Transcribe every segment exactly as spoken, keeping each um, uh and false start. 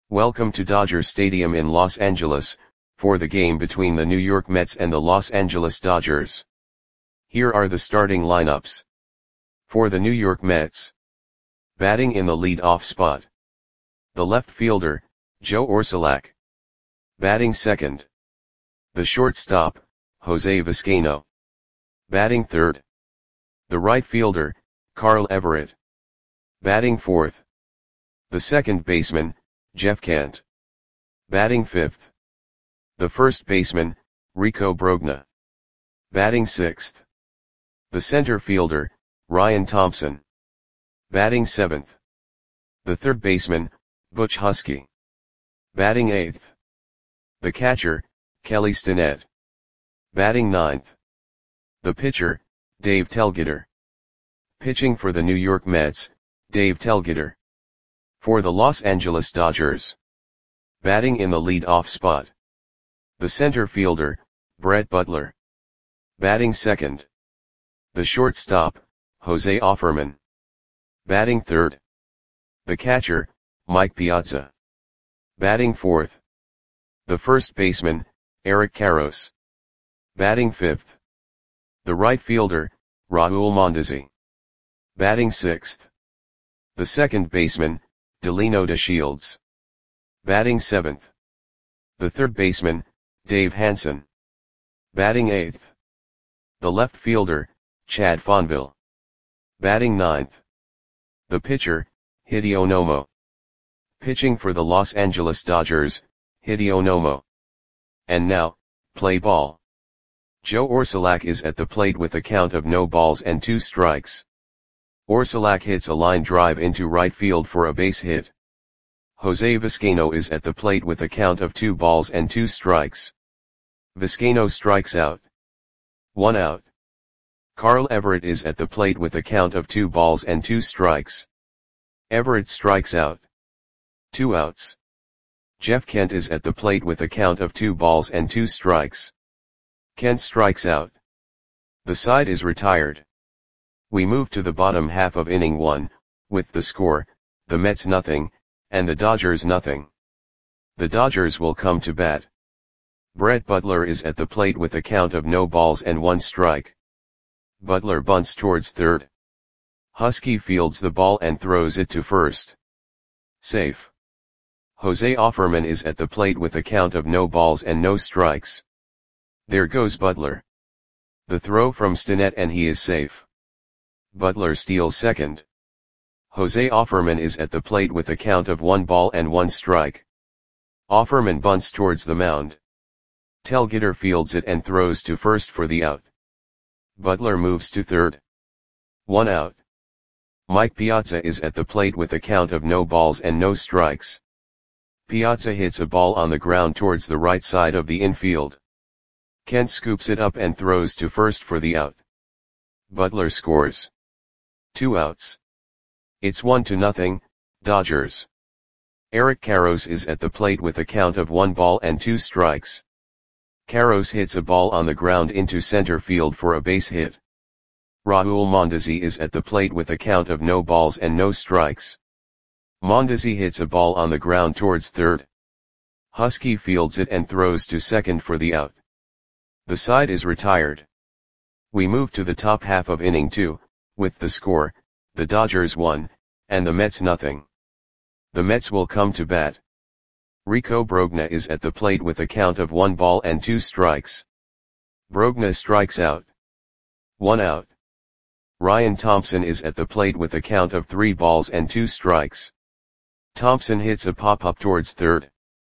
Welcome to Dodger Stadium in Los Angeles, for the game between the New York Mets and the Los Angeles Dodgers. Here are the starting lineups. For the New York Mets. Batting in the lead-off spot. The left fielder, Joe Orsulak. Batting second. The shortstop, Jose Vizcaino. Batting third. The right fielder, Carl Everett. Batting fourth. The second baseman, Jeff Kent. Batting fifth. The first baseman, Rico Brogna. Batting sixth. The center fielder, Ryan Thompson. Batting seventh. The third baseman, Butch Huskey. Batting eighth. The catcher, Kelly Stinnett. Batting ninth. The pitcher, Dave Telgeter. Pitching for the New York Mets, Dave Telgeter. For the Los Angeles Dodgers. Batting in the lead-off spot. The center fielder, Brett Butler. Batting second. The shortstop, Jose Offerman. Batting third. The catcher, Mike Piazza. Batting fourth. The first baseman, Eric Karros. Batting fifth. The right fielder, Raul Mondesi. Batting sixth. The second baseman, Delino DeShields. Batting seventh. The third baseman, Dave Hansen. Batting eighth. The left fielder, Chad Fonville. Batting ninth. The pitcher, Hideo Nomo. Pitching for the Los Angeles Dodgers, Hideo Nomo. And now, play ball. Joe Orsulak is at the plate with a count of no balls and two strikes. Orsulak hits a line drive into right field for a base hit. Jose Vizcaino is at the plate with a count of two balls and two strikes. Vizcaino strikes out. One out. Carl Everett is at the plate with a count of two balls and two strikes. Everett strikes out. Two outs. Jeff Kent is at the plate with a count of two balls and two strikes. Kent strikes out. The side is retired. We move to the bottom half of inning one, with the score, the Mets nothing, and the Dodgers nothing. The Dodgers will come to bat. Brett Butler is at the plate with a count of no balls and one strike. Butler bunts towards third. Huskey fields the ball and throws it to first. Safe. Jose Offerman is at the plate with a count of no balls and no strikes. There goes Butler. The throw from Stinnett and he is safe. Butler steals second. Jose Offerman is at the plate with a count of one ball and one strike. Offerman bunts towards the mound. Telgeter fields it and throws to first for the out. Butler moves to third. One out. Mike Piazza is at the plate with a count of no balls and no strikes. Piazza hits a ball on the ground towards the right side of the infield. Kent scoops it up and throws to first for the out. Butler scores. Two outs. It's one to nothing, Dodgers. Eric Karros is at the plate with a count of one ball and two strikes. Karros hits a ball on the ground into center field for a base hit. Raul Mondesi is at the plate with a count of no balls and no strikes. Mondesi hits a ball on the ground towards third. Huskey fields it and throws to second for the out. The side is retired. We move to the top half of inning two, with the score, the Dodgers one, and the Mets nothing. The Mets will come to bat. Rico Brogna is at the plate with a count of one ball and two strikes. Brogna strikes out. One out. Ryan Thompson is at the plate with a count of three balls and two strikes. Thompson hits a pop-up towards third.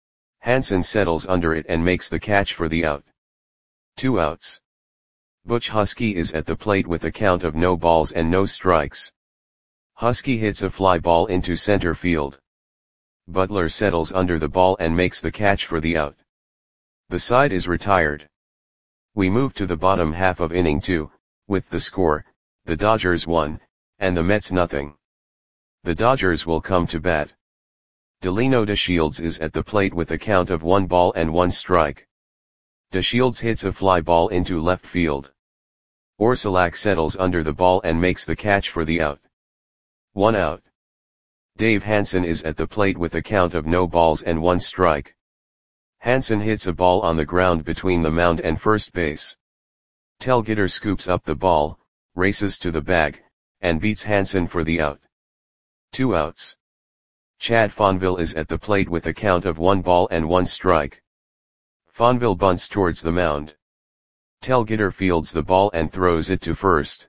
Hansen settles under it and makes the catch for the out. Two outs. Butch Huskey is at the plate with a count of no balls and no strikes. Huskey hits a fly ball into center field. Butler settles under the ball and makes the catch for the out. The side is retired. We move to the bottom half of inning two, with the score, the Dodgers one, and the Mets nothing. The Dodgers will come to bat. Delino DeShields is at the plate with a count of one ball and one strike. DeShields hits a fly ball into left field. Orsulak settles under the ball and makes the catch for the out. One out. Dave Hansen is at the plate with a count of no balls and one strike. Hansen hits a ball on the ground between the mound and first base. Telgeter scoops up the ball, races to the bag, and beats Hansen for the out. Two outs. Chad Fonville is at the plate with a count of one ball and one strike. Fonville bunts towards the mound. Telgeter fields the ball and throws it to first.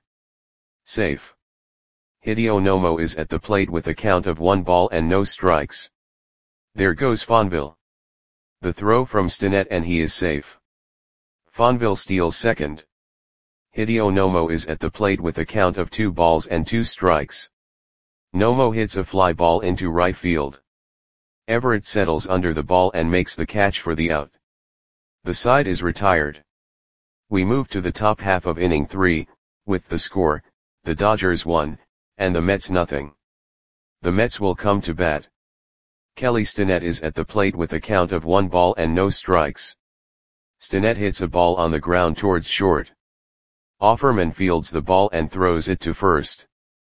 Safe. Hideo Nomo is at the plate with a count of one ball and no strikes. There goes Fonville. The throw from Stinnett and he is safe. Fonville steals second. Hideo Nomo is at the plate with a count of two balls and two strikes. Nomo hits a fly ball into right field. Everett settles under the ball and makes the catch for the out. The side is retired. We move to the top half of inning three, with the score, the Dodgers one, and the Mets nothing. The Mets will come to bat. Kelly Stinnett is at the plate with a count of one ball and no strikes. Stinnett hits a ball on the ground towards short. Offerman fields the ball and throws it to first.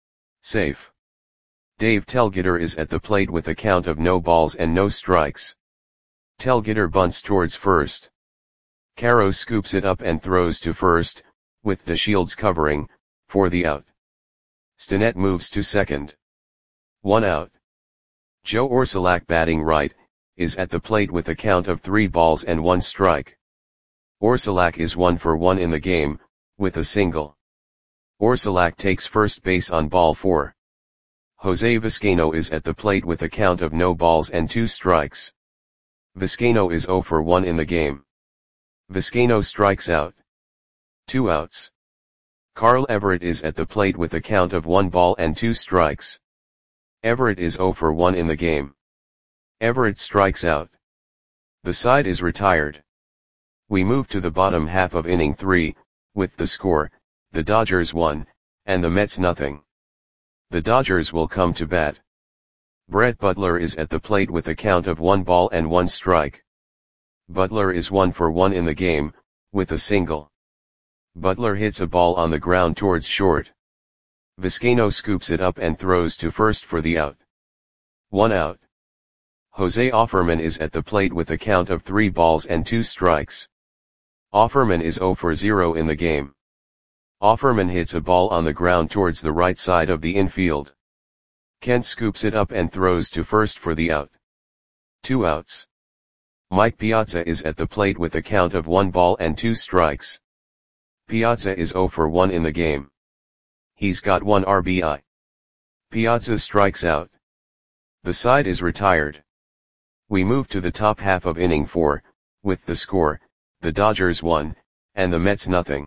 Safe. Dave Telgeter is at the plate with a count of no balls and no strikes. Telgeter bunts towards first. Caro scoops it up and throws to first, with DeShields covering, for the out. Stinnett moves to second. One out. Joe Orsulak, batting right, is at the plate with a count of three balls and one strike. Orsulak is one for one in the game, with a single. Orsulak takes first base on ball four. Jose Vizcaino is at the plate with a count of no balls and two strikes. Vizcaino is zero for one in the game. Vizcaino strikes out. Two outs. Carl Everett is at the plate with a count of one ball and two strikes. Everett is zero for one in the game. Everett strikes out. The side is retired. We move to the bottom half of inning three, with the score, the Dodgers one, and the Mets nothing. The Dodgers will come to bat. Brett Butler is at the plate with a count of one ball and one strike. Butler is one for one in the game, with a single. Butler hits a ball on the ground towards short. Vizcaino scoops it up and throws to first for the out. One out. Jose Offerman is at the plate with a count of three balls and two strikes. Offerman is zero for zero in the game. Offerman hits a ball on the ground towards the right side of the infield. Kent scoops it up and throws to first for the out. Two outs. Mike Piazza is at the plate with a count of one ball and two strikes. Piazza is zero for one in the game. He's got one R B I. Piazza strikes out. The side is retired. We move to the top half of inning four, with the score, the Dodgers one, and the Mets nothing.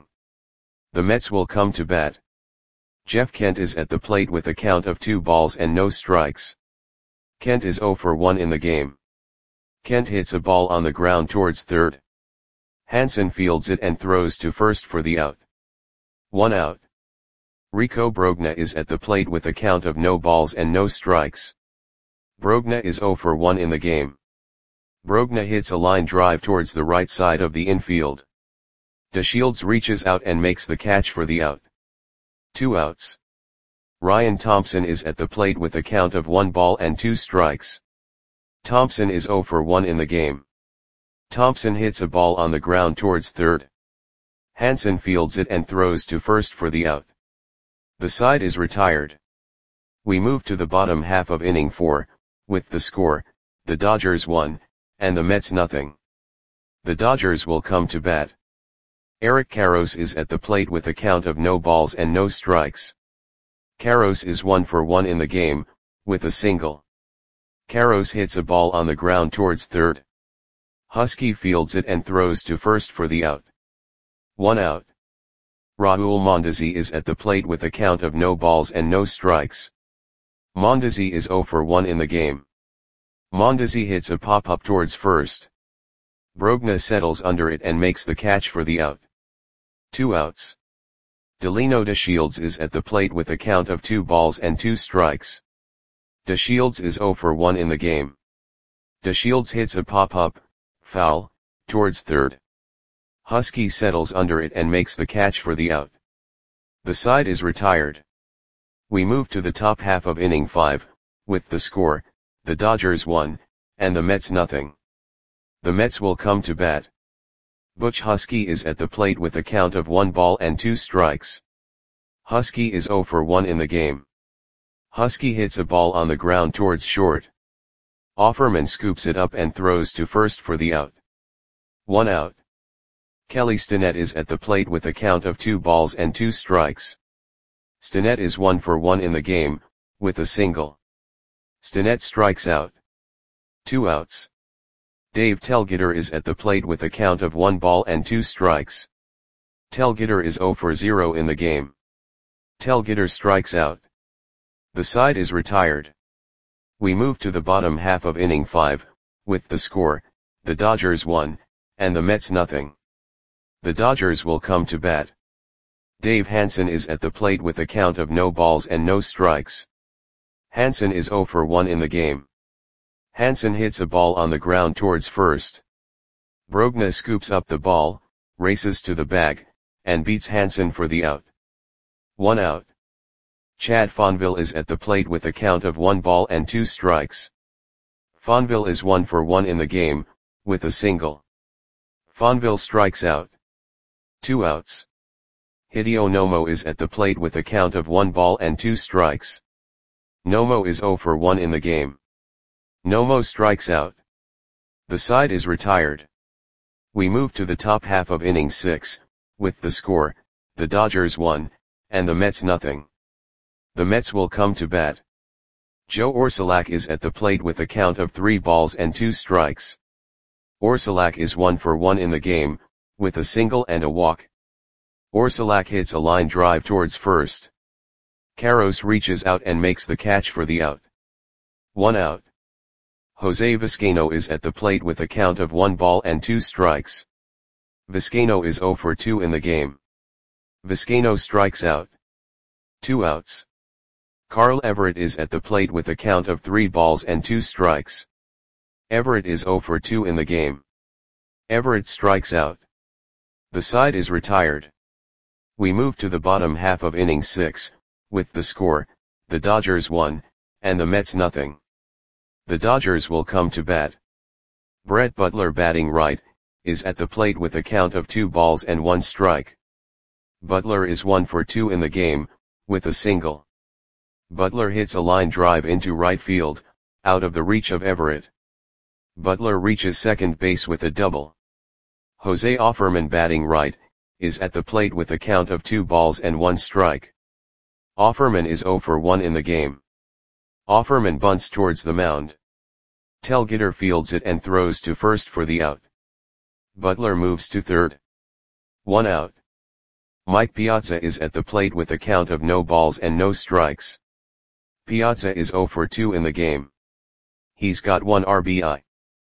The Mets will come to bat. Jeff Kent is at the plate with a count of two balls and no strikes. Kent is zero for one in the game. Kent hits a ball on the ground towards third. Hansen fields it and throws to first for the out. One out. Rico Brogna is at the plate with a count of no balls and no strikes. Brogna is zero for one in the game. Brogna hits a line drive towards the right side of the infield. DeShields reaches out and makes the catch for the out. Two outs. Ryan Thompson is at the plate with a count of one ball and two strikes. Thompson is zero for one in the game. Thompson hits a ball on the ground towards third. Hansen fields it and throws to first for the out. The side is retired. We move to the bottom half of inning four, with the score, the Dodgers one, and the Mets nothing. The Dodgers will come to bat. Eric Karros is at the plate with a count of no balls and no strikes. Karros is one for one in the game, with a single. Karros hits a ball on the ground towards third. Husky fields it and throws to first for the out. One out. Raul Mondesi is at the plate with a count of no balls and no strikes. Mondesi is zero for one in the game. Mondesi hits a pop-up towards first. Brogna settles under it and makes the catch for the out. Two outs. Delino DeShields is at the plate with a count of two balls and two strikes. DeShields is zero for one in the game. DeShields hits a pop-up, foul, towards third. Husky settles under it and makes the catch for the out. The side is retired. We move to the top half of inning five, with the score, the Dodgers one, and the Mets nothing. The Mets will come to bat. Butch Husky is at the plate with a count of one ball and two strikes. Husky is oh for one in the game. Husky hits a ball on the ground towards short. Offerman scoops it up and throws to first for the out. One out. Kelly Stinnett is at the plate with a count of two balls and two strikes. Stinnett is one for one in the game, with a single. Stinnett strikes out. Two outs. Dave Telgeter is at the plate with a count of one ball and two strikes. Telgeter is oh for zero in the game. Telgeter strikes out. The side is retired. We move to the bottom half of inning five, with the score, the Dodgers one, and the Mets nothing. The Dodgers will come to bat. Dave Hansen is at the plate with a count of no balls and no strikes. Hansen is oh for one in the game. Hansen hits a ball on the ground towards first. Brogna scoops up the ball, races to the bag, and beats Hansen for the out. One out. Chad Fonville is at the plate with a count of one ball and two strikes. Fonville is one for one in the game, with a single. Fonville strikes out. Two outs. Hideo Nomo is at the plate with a count of one ball and two strikes. Nomo is oh for one in the game. Nomo strikes out. The side is retired. We move to the top half of inning six, with the score, the Dodgers one, and the Mets nothing. The Mets will come to bat. Joe Orsulak is at the plate with a count of three balls and two strikes. Orsulak is one for one in the game, with a single and a walk. Orsulak hits a line drive towards first. Karros reaches out and makes the catch for the out. One out. Jose Vizcaino is at the plate with a count of one ball and two strikes. Vizcaino is oh for two in the game. Vizcaino strikes out. Two outs. Carl Everett is at the plate with a count of three balls and two strikes. Everett is oh for two in the game. Everett strikes out. The side is retired. We move to the bottom half of inning six, with the score, the Dodgers one, and the Mets nothing. The Dodgers will come to bat. Brett Butler, batting right, is at the plate with a count of two balls and one strike. Butler is one for two in the game, with a single. Butler hits a line drive into right field, out of the reach of Everett. Butler reaches second base with a double. Jose Offerman, batting right, is at the plate with a count of two balls and one strike. Offerman is oh for one in the game. Offerman bunts towards the mound. Telgeter fields it and throws to first for the out. Butler moves to third. One out. Mike Piazza is at the plate with a count of no balls and no strikes. Piazza is oh for two in the game. He's got one R B I.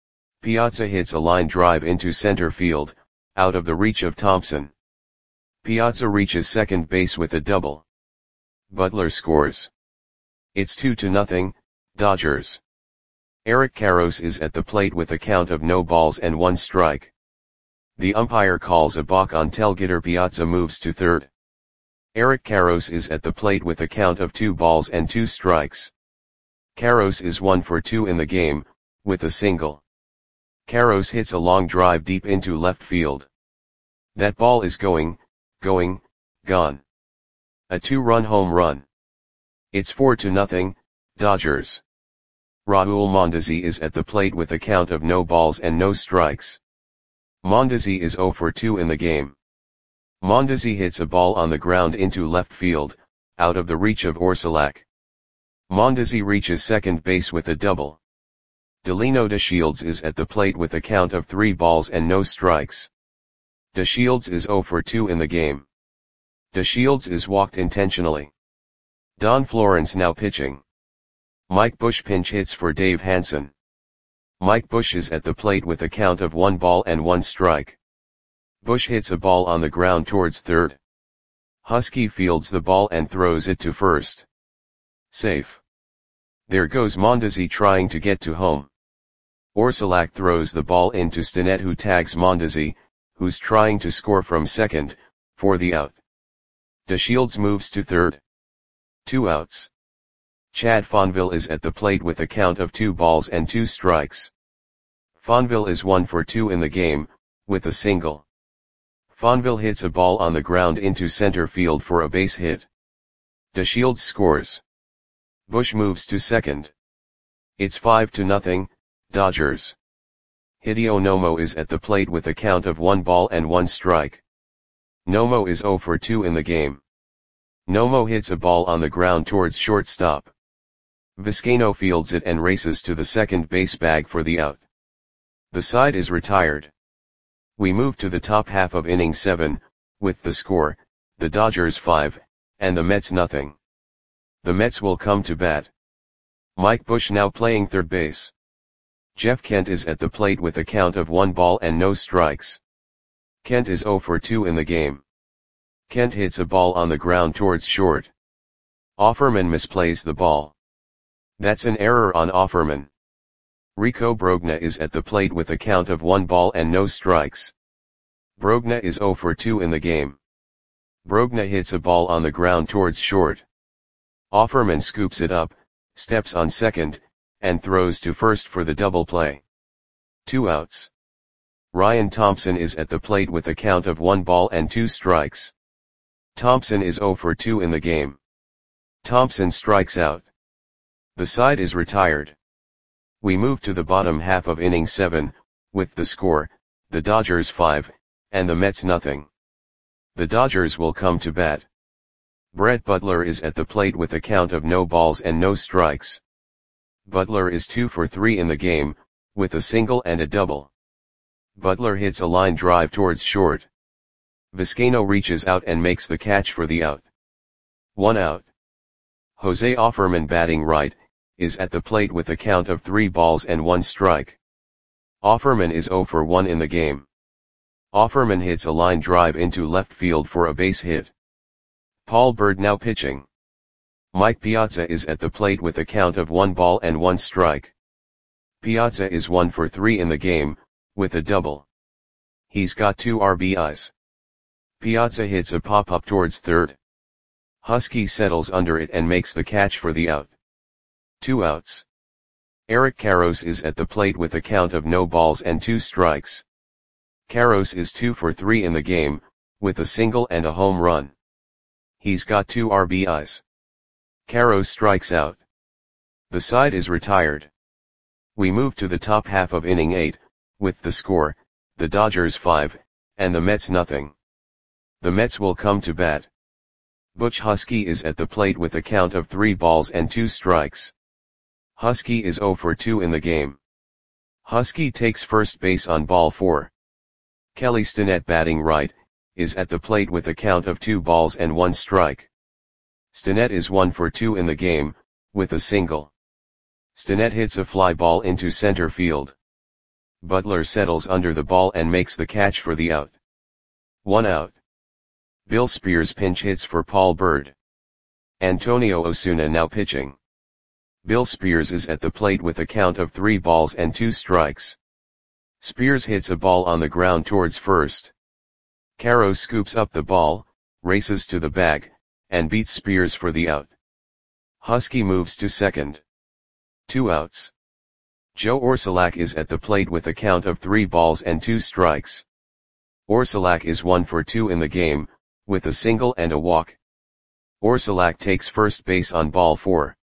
Piazza hits a line drive into center field, out of the reach of Thompson. Piazza reaches second base with a double. Butler scores. It's two to nothing, Dodgers. Eric Karros is at the plate with a count of no balls and one strike. The umpire calls a balk on Telgeter. Piazza moves to third. Eric Karros is at the plate with a count of two balls and two strikes. Karros is one for two in the game, with a single. Karros hits a long drive deep into left field. That ball is going, going, gone. A two-run home run. It's four to nothing, Dodgers. Raul Mondesi is at the plate with a count of no balls and no strikes. Mondesi is oh for two in the game. Mondesi hits a ball on the ground into left field, out of the reach of Orsulak. Mondesi reaches second base with a double. Delino DeShields is at the plate with a count of three balls and no strikes. DeShields is oh for two in the game. DeShields is walked intentionally. Don Florence now pitching. Mike Bush pinch hits for Dave Hansen. Mike Bush is at the plate with a count of one ball and one strike. Bush hits a ball on the ground towards third. Husky fields the ball and throws it to first. Safe. There goes Mondesi trying to get to home. Orsulak throws the ball into Stinnett, who tags Mondesi, who's trying to score from second, for the out. DeShields moves to third. Two outs. Chad Fonville is at the plate with a count of two balls and two strikes. Fonville is one for two in the game, with a single. Fonville hits a ball on the ground into center field for a base hit. DeShields scores. Bush moves to second. It's five to nothing, Dodgers. Hideo Nomo is at the plate with a count of one ball and one strike. Nomo is zero for two in the game. Nomo hits a ball on the ground towards shortstop. Vizcaino fields it and races to the second base bag for the out. The side is retired. We move to the top half of inning seven, with the score, the Dodgers five, and the Mets nothing. The Mets will come to bat. Mike Bush now playing third base. Jeff Kent is at the plate with a count of one ball and no strikes. Kent is zero for two in the game. Kent hits a ball on the ground towards short. Offerman misplays the ball. That's an error on Offerman. Rico Brogna is at the plate with a count of one ball and no strikes. Brogna is zero for two in the game. Brogna hits a ball on the ground towards short. Offerman scoops it up, steps on second, and throws to first for the double play. Two outs. Ryan Thompson is at the plate with a count of one ball and two strikes. Thompson is zero for two in the game. Thompson strikes out. The side is retired. We move to the bottom half of inning seven, with the score, the Dodgers five, and the Mets nothing. The Dodgers will come to bat. Brett Butler is at the plate with a count of no balls and no strikes. Butler is two for three in the game, with a single and a double. Butler hits a line drive towards short. Vizcaino reaches out and makes the catch for the out. One out. Jose Offerman, batting right, is at the plate with a count of three balls and one strike. Offerman is zero for one in the game. Offerman hits a line drive into left field for a base hit. Paul Byrd now pitching. Mike Piazza is at the plate with a count of one ball and one strike. Piazza is one for three in the game, with a double. He's got two R B Is. Piazza hits a pop-up towards third. Husky settles under it and makes the catch for the out. Two outs. Eric Karros is at the plate with a count of no balls and two strikes. Karros is two for three in the game, with a single and a home run. He's got two R B Is. Karros strikes out. The side is retired. We move to the top half of inning eight, with the score, the Dodgers five, and the Mets nothing. The Mets will come to bat. Butch Husky is at the plate with a count of three balls and two strikes. Husky is zero for two in the game. Husky takes first base on ball four. Kelly Stinnett, batting right, is at the plate with a count of two balls and one strike. Stinnett is one for two in the game, with a single. Stinnett hits a fly ball into center field. Butler settles under the ball and makes the catch for the out. One out. Bill Spears pinch hits for Paul Byrd. Antonio Osuna now pitching. Bill Spears is at the plate with a count of three balls and two strikes. Spears hits a ball on the ground towards first. Karros scoops up the ball, races to the bag, and beats Spears for the out. Husky moves to second. Two outs. Joe Orsulak is at the plate with a count of three balls and two strikes. Orsulak is one for two in the game, with a single and a walk. Orsulak takes first base on ball four.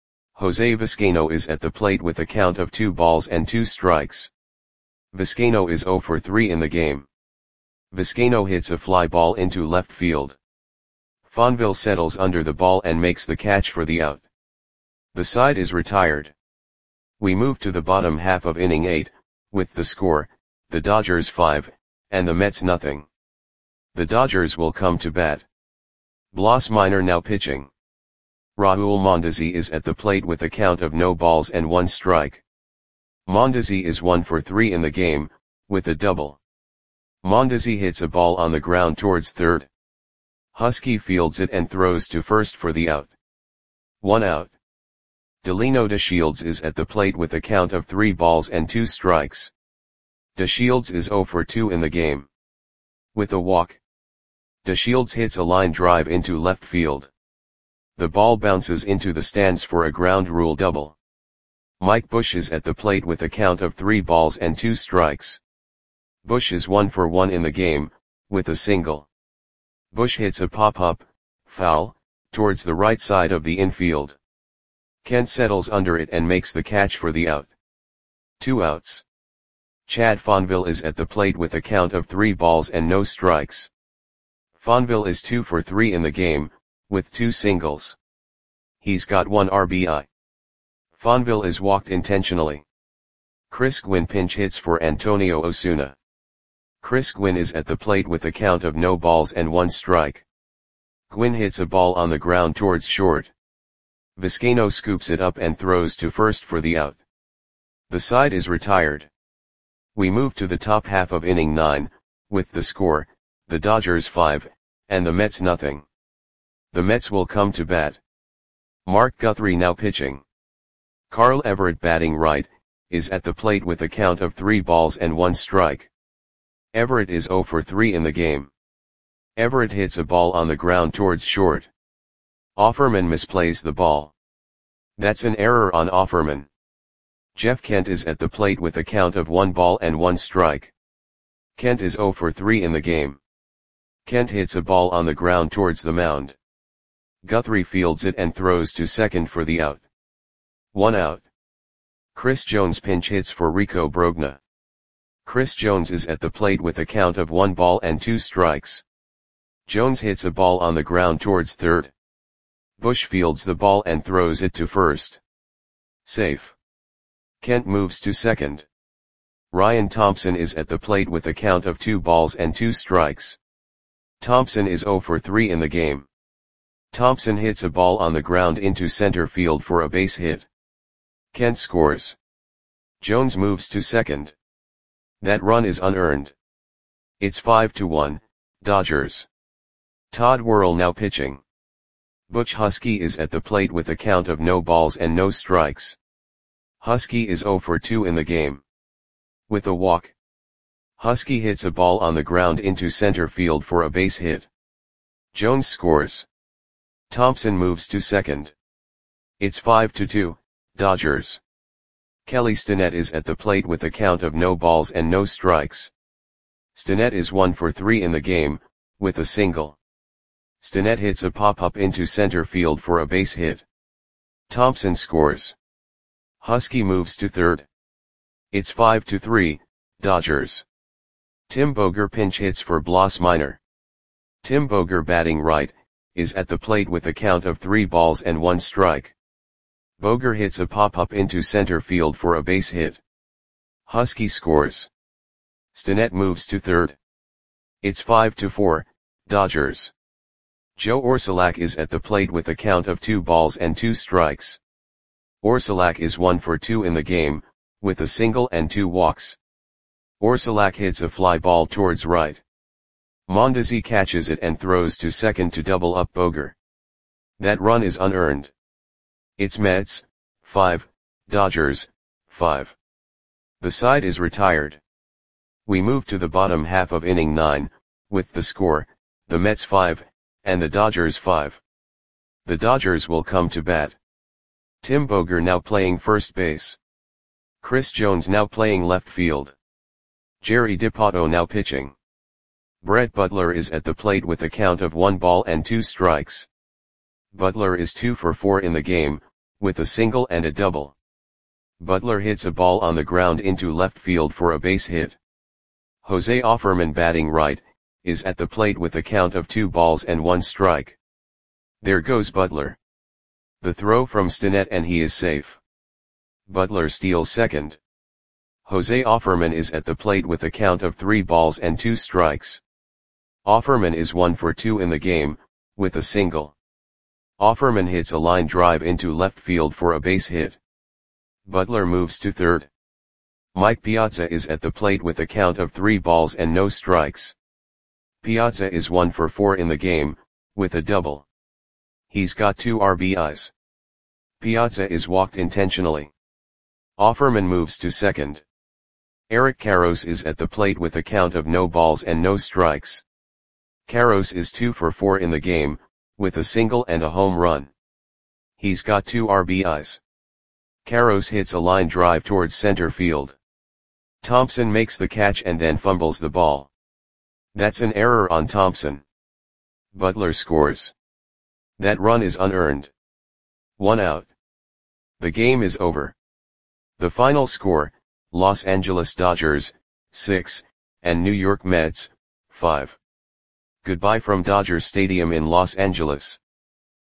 Jose Vizcaino is at the plate with a count of two balls and two strikes. Vizcaino is zero for three in the game. Vizcaino hits a fly ball into left field. Fonville settles under the ball and makes the catch for the out. The side is retired. We move to the bottom half of inning eight, with the score, the Dodgers five, and the Mets nothing. The Dodgers will come to bat. Blas Minor now pitching. Raul Mondesi is at the plate with a count of no balls and one strike. Mondesi is one for three in the game, with a double. Mondesi hits a ball on the ground towards third. Husky fields it and throws to first for the out. One out. Delino DeShields is at the plate with a count of three balls and two strikes. DeShields is zero for two in the game. With a walk. DeShields hits a line drive into left field. The ball bounces into the stands for a ground rule double. Mike Bush is at the plate with a count of three balls and two strikes. Bush is one for one in the game, with a single. Bush hits a pop-up, foul, towards the right side of the infield. Kent settles under it and makes the catch for the out. Two outs. Chad Fonville is at the plate with a count of three balls and no strikes. Fonville is two for three in the game, with two singles. He's got one R B I. Fonville is walked intentionally. Chris Gwynn pinch hits for Antonio Osuna. Chris Gwynn is at the plate with a count of no balls and one strike. Gwynn hits a ball on the ground towards short. Vizcaino scoops it up and throws to first for the out. The side is retired. We move to the top half of inning nine, with the score, the Dodgers five, and the Mets nothing. The Mets will come to bat. Mark Guthrie now pitching. Carl Everett batting right, is at the plate with a count of three balls and one strike. Everett is zero for three in the game. Everett hits a ball on the ground towards short. Offerman misplays the ball. That's an error on Offerman. Jeff Kent is at the plate with a count of one ball and one strike. Kent is zero for three in the game. Kent hits a ball on the ground towards the mound. Guthrie fields it and throws to second for the out. One out. Chris Jones pinch hits for Rico Brogna. Chris Jones is at the plate with a count of one ball and two strikes. Jones hits a ball on the ground towards third. Bush fields the ball and throws it to first. Safe. Kent moves to second. Ryan Thompson is at the plate with a count of two balls and two strikes. Thompson is zero for three in the game. Thompson hits a ball on the ground into center field for a base hit. Kent scores. Jones moves to second. That run is unearned. It's five to one, Dodgers. Todd Worrell now pitching. Butch Husky is at the plate with a count of no balls and no strikes. Husky is zero for two in the game. With a walk. Husky hits a ball on the ground into center field for a base hit. Jones scores. Thompson moves to second. It's five to two, Dodgers. Kelly Stinnett is at the plate with a count of no balls and no strikes. Stinnett is one for three in the game, with a single. Stinnett hits a pop-up into center field for a base hit. Thompson scores. Husky moves to third. It's five to three, Dodgers. Tim Boger pinch hits for Blas Minor. Tim Boger batting right, is at the plate with a count of three balls and one strike. Boger hits a pop-up into center field for a base hit. Husky scores. Stinnett moves to third. It's five to four, Dodgers. Joe Orsulak is at the plate with a count of two balls and two strikes. Orsulak is one for two in the game, with a single and two walks. Orsulak hits a fly ball towards right. Mondesi catches it and throws to second to double up Boger. That run is unearned. It's Mets, five, Dodgers, five. The side is retired. We move to the bottom half of inning nine, with the score, the Mets five, and the Dodgers five. The Dodgers will come to bat. Tim Boger now playing first base. Chris Jones now playing left field. Jerry Dipoto now pitching. Brett Butler is at the plate with a count of one ball and two strikes. Butler is two for four in the game, with a single and a double. Butler hits a ball on the ground into left field for a base hit. Jose Offerman batting right, is at the plate with a count of two balls and one strike. There goes Butler. The throw from Stinnett and he is safe. Butler steals second. Jose Offerman is at the plate with a count of three balls and two strikes. Offerman is one for two in the game, with a single. Offerman hits a line drive into left field for a base hit. Butler moves to third. Mike Piazza is at the plate with a count of three balls and no strikes. Piazza is one for four in the game, with a double. He's got two R B Is. Piazza is walked intentionally. Offerman moves to second. Eric Karros is at the plate with a count of no balls and no strikes. Karros is two for four in the game, with a single and a home run. He's got two R B Is. Karros hits a line drive towards center field. Thompson makes the catch and then fumbles the ball. That's an error on Thompson. Butler scores. That run is unearned. One out. The game is over. The final score, Los Angeles Dodgers, six, and New York Mets, five. Goodbye from Dodger Stadium in Los Angeles.